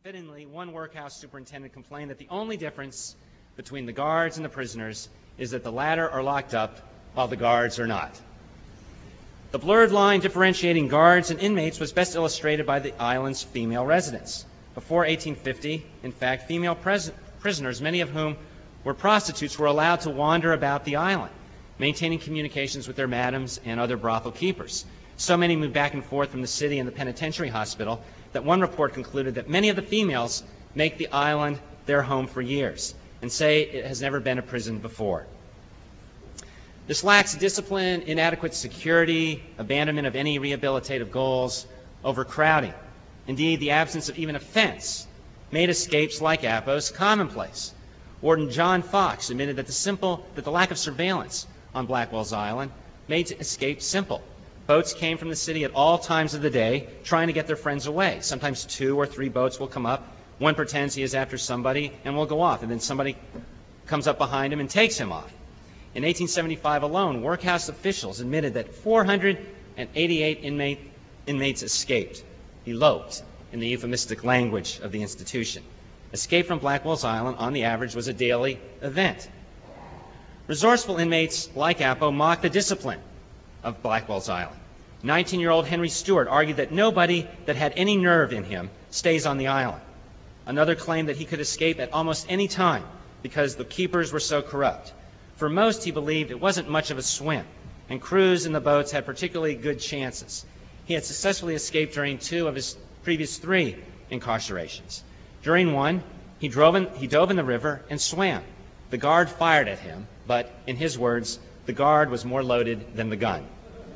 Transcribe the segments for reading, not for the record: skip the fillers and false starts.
Fittingly, one workhouse superintendent complained that the only difference between the guards and the prisoners is that the latter are locked up while the guards are not. The blurred line differentiating guards and inmates was best illustrated by the island's female residents. Before 1850, in fact, female prisoners, many of whom were prostitutes, were allowed to wander about the island, maintaining communications with their madams and other brothel keepers. So many moved back and forth from the city and the penitentiary hospital that one report concluded that many of the females make the island their home for years and say it has never been a prison before. This lax discipline, inadequate security, abandonment of any rehabilitative goals, overcrowding, indeed the absence of even a fence, made escapes like Appo's commonplace. Warden John Fox admitted that the lack of surveillance on Blackwell's Island made escape simple. Boats came from the city at all times of the day trying to get their friends away. Sometimes 2 or 3 boats will come up. One pretends he is after somebody and will go off, and then somebody comes up behind him and takes him off. In 1875 alone, workhouse officials admitted that 488 inmates escaped, eloped, in the euphemistic language of the institution. Escape from Blackwell's Island, on the average, was a daily event. Resourceful inmates like Appo mocked the discipline of Blackwell's Island. 19-year-old Henry Stewart argued that nobody that had any nerve in him stays on the island. Another claimed that he could escape at almost any time because the keepers were so corrupt. For most, he believed it wasn't much of a swim, and crews in the boats had particularly good chances. He had successfully escaped during 2 of his previous 3 incarcerations. During one, he dove in the river and swam. The guard fired at him, but, in his words, the guard was more loaded than the gun.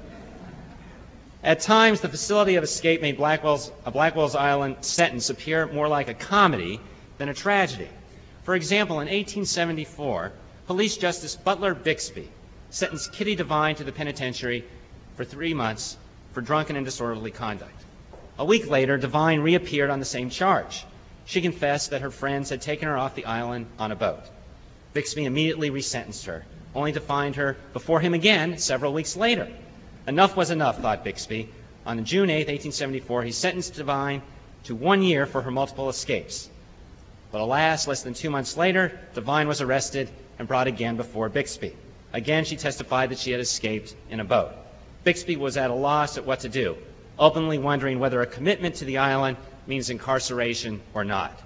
At times, the facility of escape made Blackwell's Island sentence appear more like a comedy than a tragedy. For example, in 1874, Police Justice Butler Bixby sentenced Kitty Devine to the penitentiary for 3 months for drunken and disorderly conduct. A week later, Devine reappeared on the same charge. She confessed that her friends had taken her off the island on a boat. Bixby immediately resentenced her, only to find her before him again several weeks later. Enough was enough, thought Bixby. On June 8, 1874, he sentenced Devine to 1 year for her multiple escapes. But alas, less than 2 months later, Devine was arrested and brought again before Bixby. Again, she testified that she had escaped in a boat. Bixby was at a loss at what to do, openly wondering whether a commitment to the island means incarceration or not.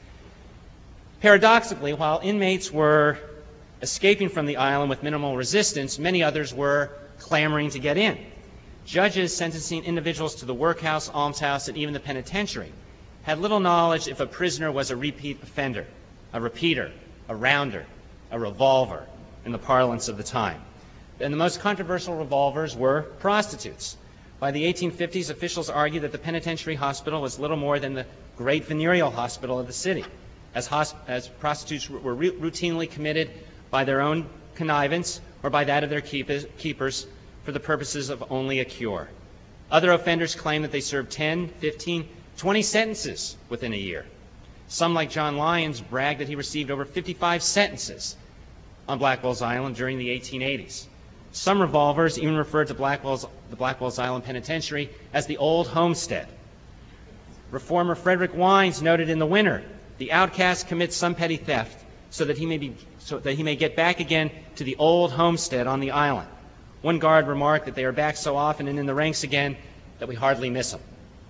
Paradoxically, while inmates were escaping from the island with minimal resistance, many others were clamoring to get in. Judges sentencing individuals to the workhouse, almshouse, and even the penitentiary had little knowledge if a prisoner was a repeat offender, a repeater, a rounder, a revolver, in the parlance of the time. And the most controversial revolvers were prostitutes. By the 1850s, officials argued that the penitentiary hospital was little more than the great venereal hospital of the city, as prostitutes were routinely committed by their own connivance or by that of their keepers for the purposes of only a cure. Other offenders claimed that they served 10, 15, 20 sentences within a year. Some, like John Lyons, bragged that he received over 55 sentences on Blackwell's Island during the 1880s. Some revolvers even referred to the Blackwell's Island Penitentiary as the Old Homestead. Reformer Frederick Wines noted in The Winter, the outcast commits some petty theft so that he may get back again to the old homestead on the island. One guard remarked that they are back so often and in the ranks again that we hardly miss them.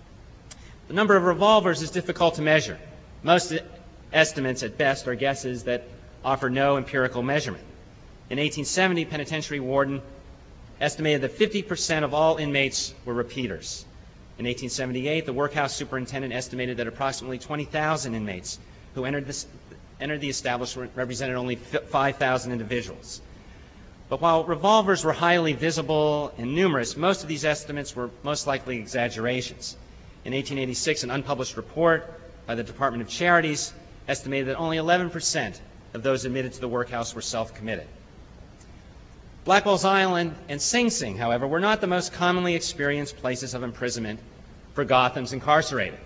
The number of revolvers is difficult to measure. Most estimates at best are guesses that offer no empirical measurement. In 1870, penitentiary warden estimated that 50% of all inmates were repeaters. In 1878, the workhouse superintendent estimated that approximately 20,000 inmates who entered the establishment represented only 5,000 individuals. But while revolvers were highly visible and numerous, most of these estimates were most likely exaggerations. In 1886, an unpublished report by the Department of Charities estimated that only 11% of those admitted to the workhouse were self-committed. Blackwell's Island and Sing Sing, however, were not the most commonly experienced places of imprisonment for Gotham's incarcerated.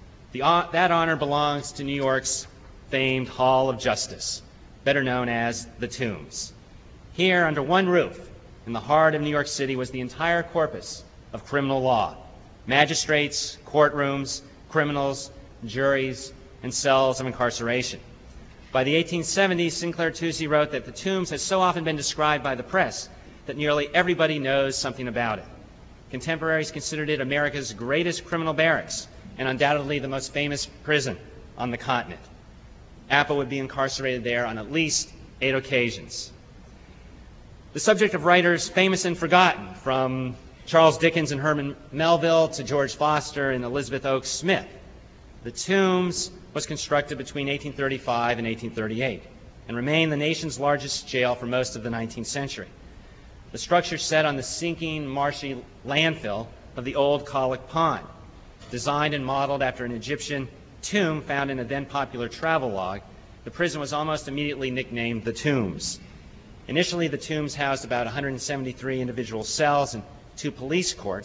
That honor belongs to New York's famed Hall of Justice, better known as the Tombs. Here, under one roof, in the heart of New York City, was the entire corpus of criminal law: magistrates, courtrooms, criminals, juries, and cells of incarceration. By the 1870s, Sinclair Tousi wrote that the Tombs has so often been described by the press that nearly everybody knows something about it. Contemporaries considered it America's greatest criminal barracks and undoubtedly the most famous prison on the continent. Appa would be incarcerated there on at least 8 occasions. The subject of writers famous and forgotten, from Charles Dickens and Herman Melville to George Foster and Elizabeth Oakes Smith. The Tombs was constructed between 1835 and 1838 and remained the nation's largest jail for most of the 19th century. The structure set on the sinking, marshy landfill of the old Colic Pond, designed and modeled after an Egyptian tomb found in a then popular travel log, the prison was almost immediately nicknamed the Tombs. Initially, the Tombs housed about 173 individual cells and two police court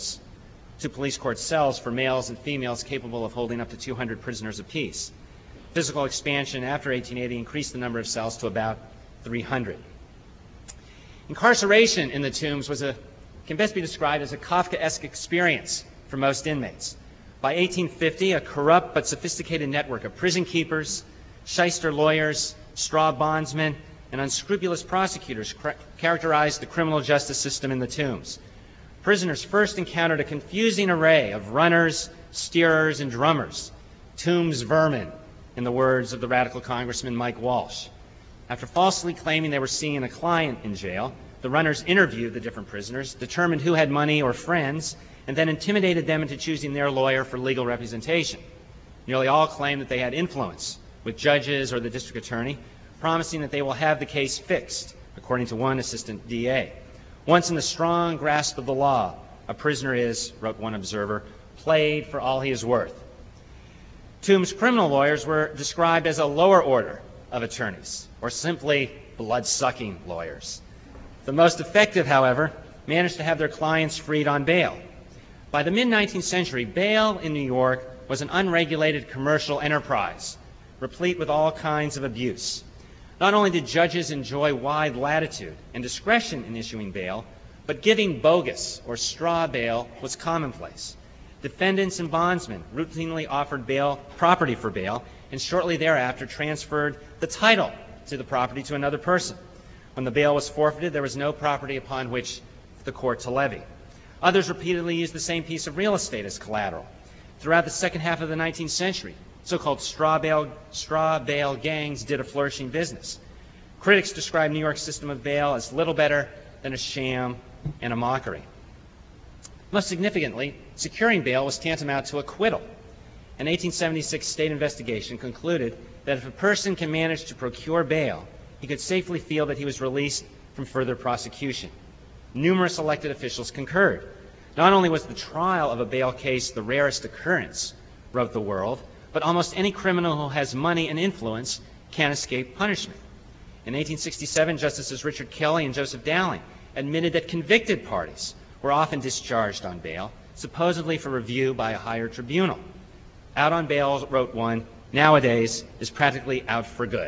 cells for males and females capable of holding up to 200 prisoners apiece. Physical expansion after 1880 increased the number of cells to about 300. Incarceration in the Tombs can best be described as a Kafkaesque experience for most inmates. By 1850, a corrupt but sophisticated network of prison keepers, shyster lawyers, straw bondsmen, and unscrupulous prosecutors characterized the criminal justice system in the Tombs. Prisoners first encountered a confusing array of runners, steerers, and drummers, Tombs vermin, in the words of the radical Congressman Mike Walsh. After falsely claiming they were seeing a client in jail, the runners interviewed the different prisoners, determined who had money or friends, and then intimidated them into choosing their lawyer for legal representation. Nearly all claimed that they had influence with judges or the district attorney, promising that they will have the case fixed, according to one assistant DA. Once in the strong grasp of the law, a prisoner is, wrote one observer, played for all he is worth. Tombs criminal lawyers were described as a lower order of attorneys, or simply blood-sucking lawyers. The most effective, however, managed to have their clients freed on bail. By the mid-19th century, bail in New York was an unregulated commercial enterprise, replete with all kinds of abuse. Not only did judges enjoy wide latitude and discretion in issuing bail, but giving bogus or straw bail was commonplace. Defendants and bondsmen routinely offered property for bail, and shortly thereafter transferred the title to the property to another person. When the bail was forfeited, there was no property upon which the court to levy. Others repeatedly used the same piece of real estate as collateral. Throughout the second half of the 19th century, so-called straw bail gangs did a flourishing business. Critics describe New York's system of bail as little better than a sham and a mockery. Most significantly, securing bail was tantamount to acquittal. An 1876 state investigation concluded that if a person can manage to procure bail, he could safely feel that he was released from further prosecution. Numerous elected officials concurred. Not only was the trial of a bail case the rarest occurrence, wrote The World, but almost any criminal who has money and influence can escape punishment. In 1867, Justices Richard Kelly and Joseph Dowling admitted that convicted parties were often discharged on bail, supposedly for review by a higher tribunal. Out on bail, wrote one, nowadays is practically out for good.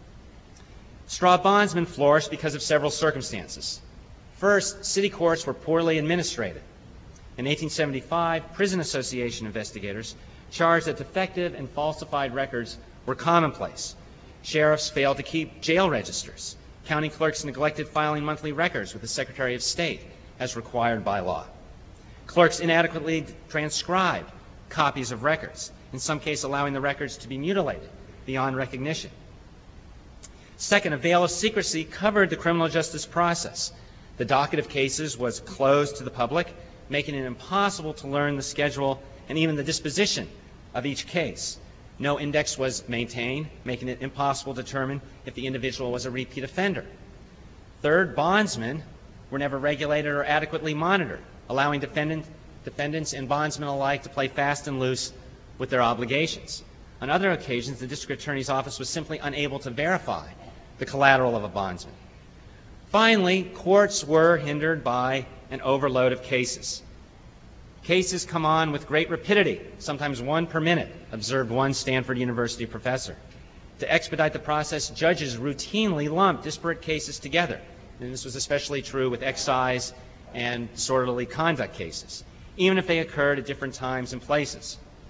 Straw bondsmen flourished because of several circumstances. First, city courts were poorly administrated. In 1875, prison association investigators charged that defective and falsified records were commonplace. Sheriffs failed to keep jail registers. County clerks neglected filing monthly records with the Secretary of State, as required by law. Clerks inadequately transcribed copies of records, in some cases allowing the records to be mutilated beyond recognition. Second, a veil of secrecy covered the criminal justice process. The docket of cases was closed to the public, making it impossible to learn the schedule and even the disposition of each case. No index was maintained, making it impossible to determine if the individual was a repeat offender. Third, bondsmen were never regulated or adequately monitored, allowing defendants and bondsmen alike to play fast and loose with their obligations. On other occasions, the district attorney's office was simply unable to verify the collateral of a bondsman. Finally, courts were hindered by an overload of cases. Cases come on with great rapidity, sometimes one per minute, observed one Stanford University professor. To expedite the process, judges routinely lumped disparate cases together, and this was especially true with excise and disorderly conduct cases, even if they occurred at different times and places.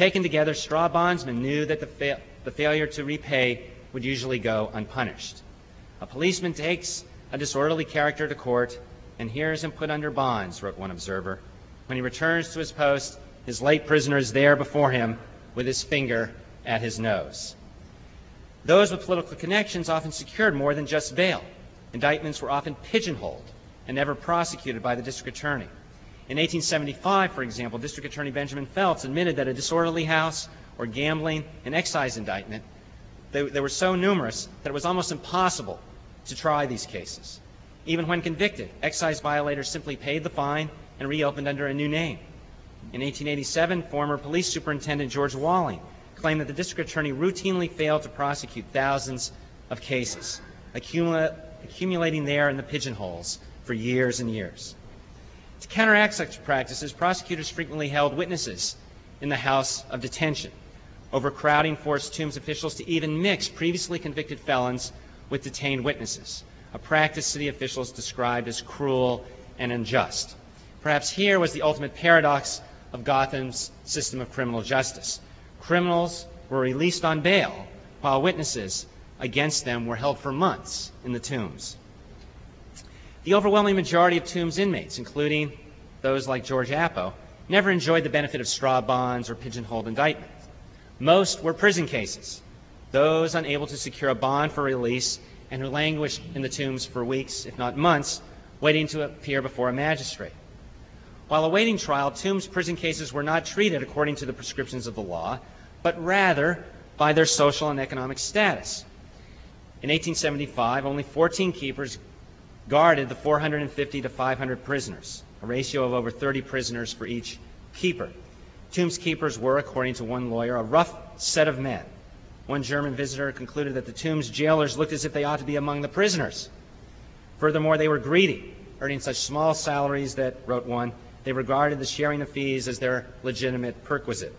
Taken together, straw bondsmen knew that the failure to repay would usually go unpunished. A policeman takes a disorderly character to court and hears him put under bonds, wrote one observer. When he returns to his post, his late prisoner is there before him with his finger at his nose. Those with political connections often secured more than just bail. Indictments were often pigeonholed and never prosecuted by the district attorney. In 1875, for example, District Attorney Benjamin Phelps admitted that a disorderly house or gambling and excise indictment, they were so numerous that it was almost impossible to try these cases. Even when convicted, excise violators simply paid the fine and reopened under a new name. In 1887, former police superintendent George Walling claimed that the district attorney routinely failed to prosecute thousands of cases, accumulating there in the pigeonholes for years and years. To counteract such practices, prosecutors frequently held witnesses in the house of detention. Overcrowding forced Toombs officials to even mix previously convicted felons with detained witnesses, a practice city officials described as cruel and unjust. Perhaps here was the ultimate paradox of Gotham's system of criminal justice. Criminals were released on bail, while witnesses against them were held for months in the Tombs. The overwhelming majority of Tombs inmates, including those like George Appo, never enjoyed the benefit of straw bonds or pigeonholed indictments. Most were prison cases, those unable to secure a bond for release and who languished in the Tombs for weeks, if not months, waiting to appear before a magistrate. While awaiting trial, Tombs prison cases were not treated according to the prescriptions of the law, but rather by their social and economic status. In 1875, only 14 keepers guarded the 450 to 500 prisoners, a ratio of over 30 prisoners for each keeper. Tombs keepers were, according to one lawyer, a rough set of men. One German visitor concluded that the Tombs jailers looked as if they ought to be among the prisoners. Furthermore, they were greedy, earning such small salaries that, wrote one, they regarded the sharing of fees as their legitimate perquisite.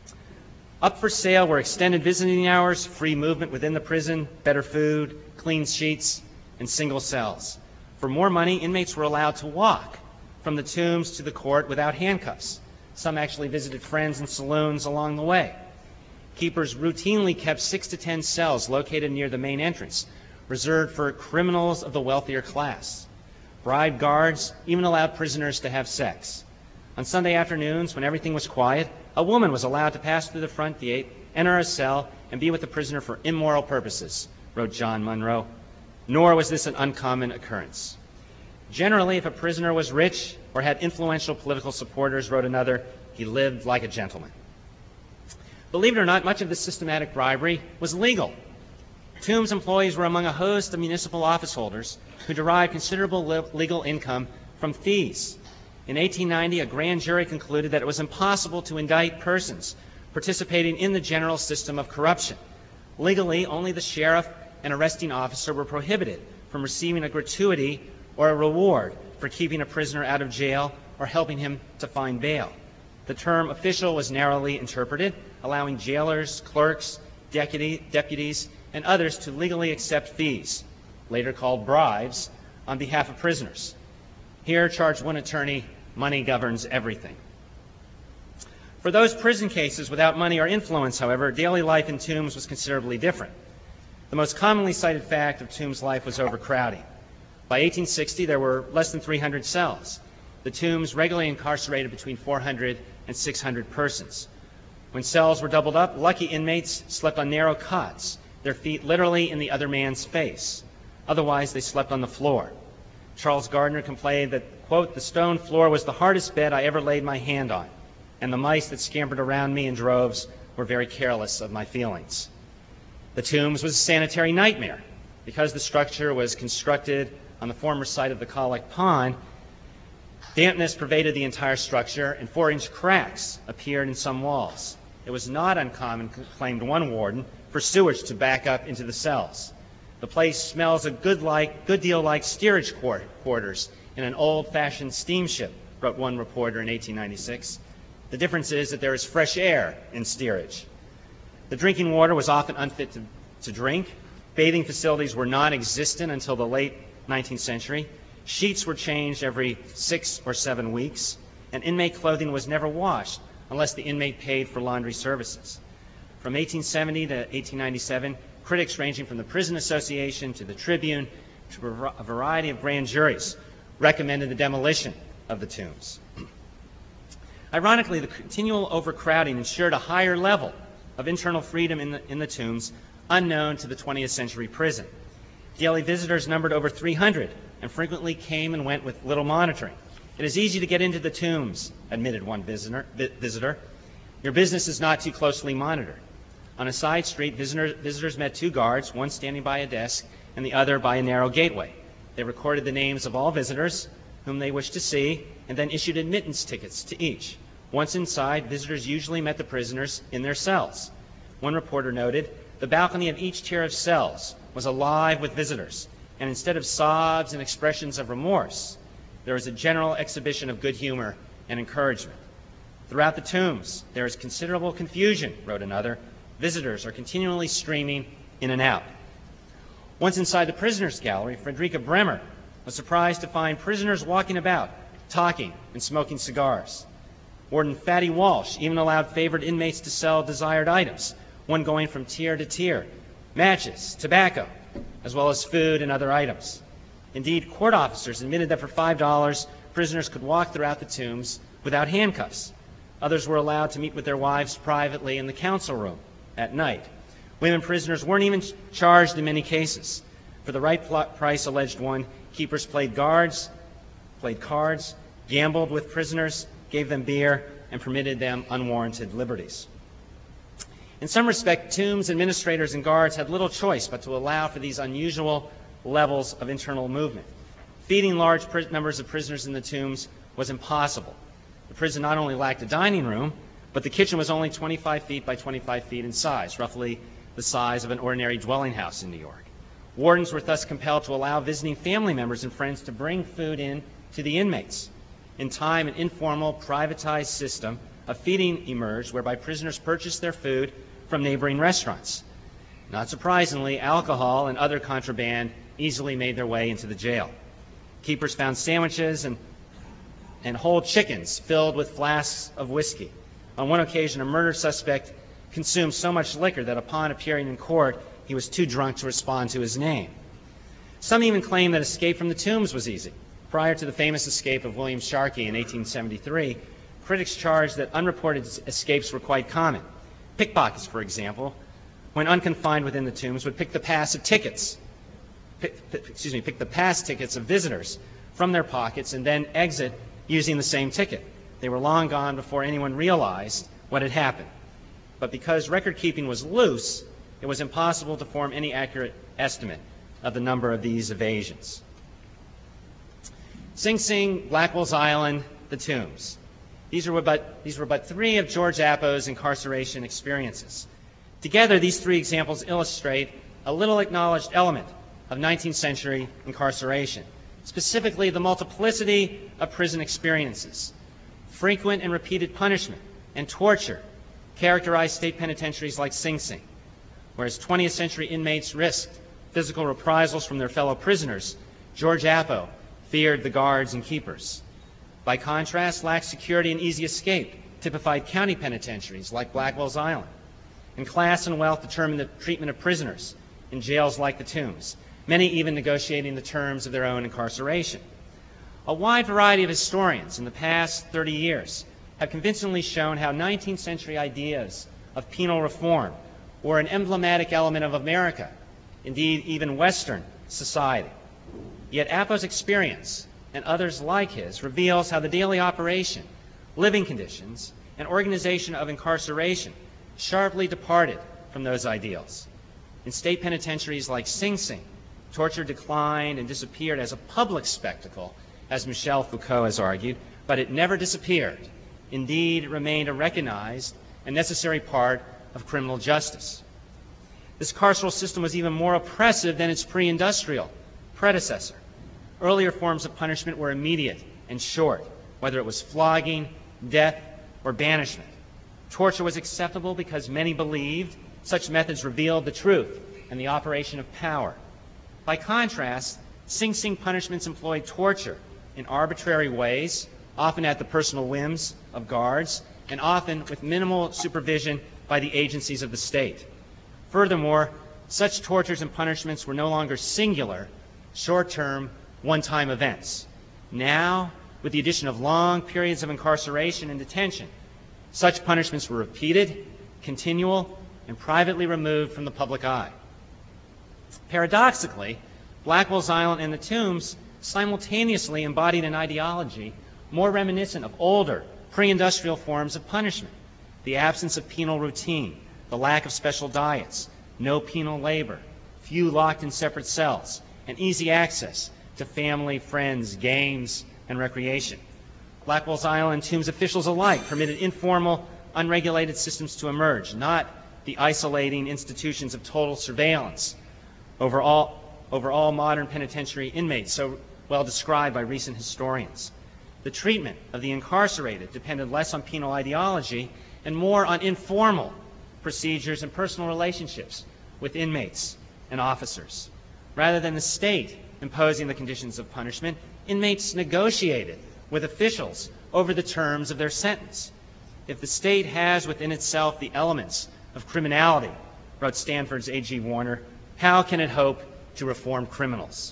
Up for sale were extended visiting hours, free movement within the prison, better food, clean sheets, and single cells. For more money, inmates were allowed to walk from the Tombs to the court without handcuffs. Some actually visited friends in saloons along the way. Keepers routinely kept 6 to 10 cells located near the main entrance, reserved for criminals of the wealthier class. Bribed guards even allowed prisoners to have sex. On Sunday afternoons, when everything was quiet, a woman was allowed to pass through the front gate, enter a cell, and be with the prisoner for immoral purposes, wrote John Munro. Nor was this an uncommon occurrence. Generally, if a prisoner was rich or had influential political supporters, wrote another, he lived like a gentleman. Believe it or not, much of this systematic bribery was legal. Tombs employees were among a host of municipal office holders who derived considerable legal income from fees. In 1890, a grand jury concluded that it was impossible to indict persons participating in the general system of corruption. Legally, only the sheriff and arresting officer were prohibited from receiving a gratuity or a reward for keeping a prisoner out of jail or helping him to find bail. The term official was narrowly interpreted, allowing jailers, clerks, deputies, and others to legally accept fees, later called bribes, on behalf of prisoners. Here, charged one attorney, money governs everything. For those prison cases without money or influence, however, daily life in Tombs was considerably different. The most commonly cited fact of Tombs life was overcrowding. By 1860, there were less than 300 cells. The Tombs regularly incarcerated between 400 and 600 persons. When cells were doubled up, lucky inmates slept on narrow cots, their feet literally in the other man's face. Otherwise, they slept on the floor. Charles Gardner complained that, quote, the stone floor was the hardest bed I ever laid my hand on, and the mice that scampered around me in droves were very careless of my feelings. The Tombs was a sanitary nightmare. Because the structure was constructed on the former site of the Colic Pond, dampness pervaded the entire structure, and 4-inch cracks appeared in some walls. It was not uncommon, claimed one warden, for sewage to back up into the cells. The place smells a good deal like steerage quarters in an old-fashioned steamship, wrote one reporter in 1896. The difference is that there is fresh air in steerage. The drinking water was often unfit to drink. Bathing facilities were non-existent until the late 19th century. Sheets were changed every 6 or 7 weeks, and inmate clothing was never washed unless the inmate paid for laundry services. From 1870 to 1897, critics ranging from the Prison Association to the Tribune to a variety of grand juries recommended the demolition of the tombs. Ironically, the continual overcrowding ensured a higher level of internal freedom in the tombs unknown to the 20th century prison. Daily visitors numbered over 300 and frequently came and went with little monitoring. "It is easy to get into the tombs," admitted one visitor. "Your business is not too closely monitored." On a side street, visitors met two guards, one standing by a desk and the other by a narrow gateway. They recorded the names of all visitors whom they wished to see and then issued admittance tickets to each. Once inside, visitors usually met the prisoners in their cells. One reporter noted, "The balcony of each tier of cells was alive with visitors, and instead of sobs and expressions of remorse, there was a general exhibition of good humor and encouragement." "Throughout the tombs, there is considerable confusion," wrote another. "Visitors are continually streaming in and out." Once inside the prisoners' gallery, Frederica Bremer was surprised to find prisoners walking about, talking and smoking cigars. Warden Fatty Walsh even allowed favored inmates to sell desired items, one going from tier to tier, matches, tobacco, as well as food and other items. Indeed, court officers admitted that for $5, prisoners could walk throughout the tombs without handcuffs. Others were allowed to meet with their wives privately in the council room at night. Women prisoners weren't even charged in many cases. For the right price, alleged one, keepers played cards, gambled with prisoners, gave them beer, and permitted them unwarranted liberties. In some respect, tombs administrators and guards had little choice but to allow for these unusual levels of internal movement. Feeding large numbers of prisoners in the tombs was impossible. The prison not only lacked a dining room, but the kitchen was only 25 feet by 25 feet in size, roughly the size of an ordinary dwelling house in New York. Wardens were thus compelled to allow visiting family members and friends to bring food in to the inmates. In time, an informal, privatized system of feeding emerged whereby prisoners purchased their food from neighboring restaurants. Not surprisingly, alcohol and other contraband easily made their way into the jail. Keepers found sandwiches and whole chickens filled with flasks of whiskey. On one occasion, a murder suspect consumed so much liquor that upon appearing in court, he was too drunk to respond to his name. Some even claim that escape from the tombs was easy. Prior to the famous escape of William Sharkey in 1873, critics charged that unreported escapes were quite common. Pickpockets, for example, when unconfined within the tombs, would pick the pass tickets of visitors from their pockets and then exit using the same ticket. They were long gone before anyone realized what had happened. But because record-keeping was loose, it was impossible to form any accurate estimate of the number of these evasions. Sing Sing, Blackwell's Island, the tombs. These were but three of George Appo's incarceration experiences. Together, these three examples illustrate a little acknowledged element of 19th century incarceration, specifically the multiplicity of prison experiences. Frequent and repeated punishment and torture characterized state penitentiaries like Sing Sing. Whereas 20th century inmates risked physical reprisals from their fellow prisoners, George Appo feared the guards and keepers. By contrast, lax security and easy escape typified county penitentiaries like Blackwell's Island. And class and wealth determined the treatment of prisoners in jails like the tombs, many even negotiating the terms of their own incarceration. A wide variety of historians in the past 30 years have convincingly shown how 19th century ideas of penal reform were an emblematic element of America, indeed even Western society. Yet Appo's experience, and others like his, reveals how the daily operation, living conditions, and organization of incarceration sharply departed from those ideals. In state penitentiaries like Sing Sing, torture declined and disappeared as a public spectacle, as Michel Foucault has argued, but it never disappeared. Indeed, it remained a recognized and necessary part of criminal justice. This carceral system was even more oppressive than its pre-industrial predecessor. Earlier forms of punishment were immediate and short, whether it was flogging, death, or banishment. Torture was acceptable because many believed such methods revealed the truth and the operation of power. By contrast, Sing Sing punishments employed torture in arbitrary ways, often at the personal whims of guards, and often with minimal supervision by the agencies of the state. Furthermore, such tortures and punishments were no longer singular, short-term, one-time events. Now, with the addition of long periods of incarceration and detention, such punishments were repeated, continual, and privately removed from the public eye. Paradoxically, Blackwell's Island and the Tombs simultaneously embodied an ideology more reminiscent of older, pre-industrial forms of punishment: the absence of penal routine, the lack of special diets, no penal labor, few locked in separate cells, and easy access to family, friends, games, and recreation. Blackwell's Island and Tombs officials alike permitted informal, unregulated systems to emerge, not the isolating institutions of total surveillance over all modern penitentiary inmates, so well described by recent historians. The treatment of the incarcerated depended less on penal ideology and more on informal procedures and personal relationships with inmates and officers. Rather than the state imposing the conditions of punishment, inmates negotiated with officials over the terms of their sentence. If the state has within itself the elements of criminality, wrote Stanford's A.G. Warner, how can it hope to reform criminals?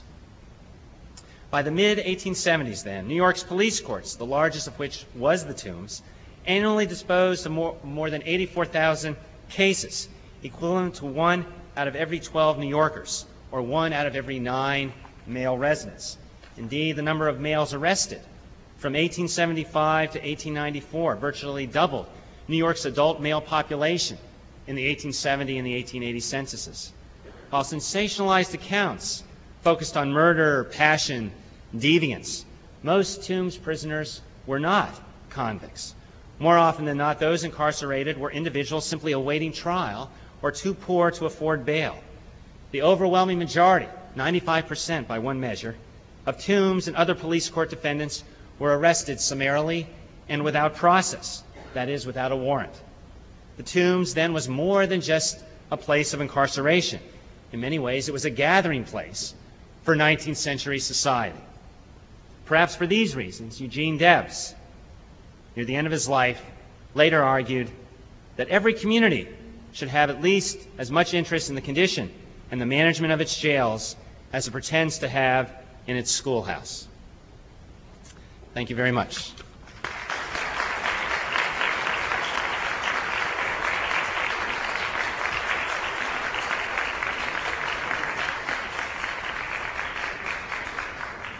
By the mid-1870s, then, New York's police courts, the largest of which was the Tombs, annually disposed of more than 84,000 cases, equivalent to 1 out of every 12 New Yorkers, or 1 out of every 9 male residents. Indeed, the number of males arrested from 1875 to 1894 virtually doubled New York's adult male population in the 1870 and the 1880 censuses. While sensationalized accounts focused on murder, passion, deviance, most Tombs prisoners were not convicts. More often than not, those incarcerated were individuals simply awaiting trial or too poor to afford bail. The overwhelming majority, 95% by one measure, of Tombs and other police court defendants were arrested summarily and without process, that is, without a warrant. The Tombs then was more than just a place of incarceration. In many ways, it was a gathering place for 19th century society. Perhaps for these reasons, Eugene Debs, near the end of his life, later argued that every community should have at least as much interest in the condition and the management of its jails as it pretends to have in its schoolhouse. Thank you very much.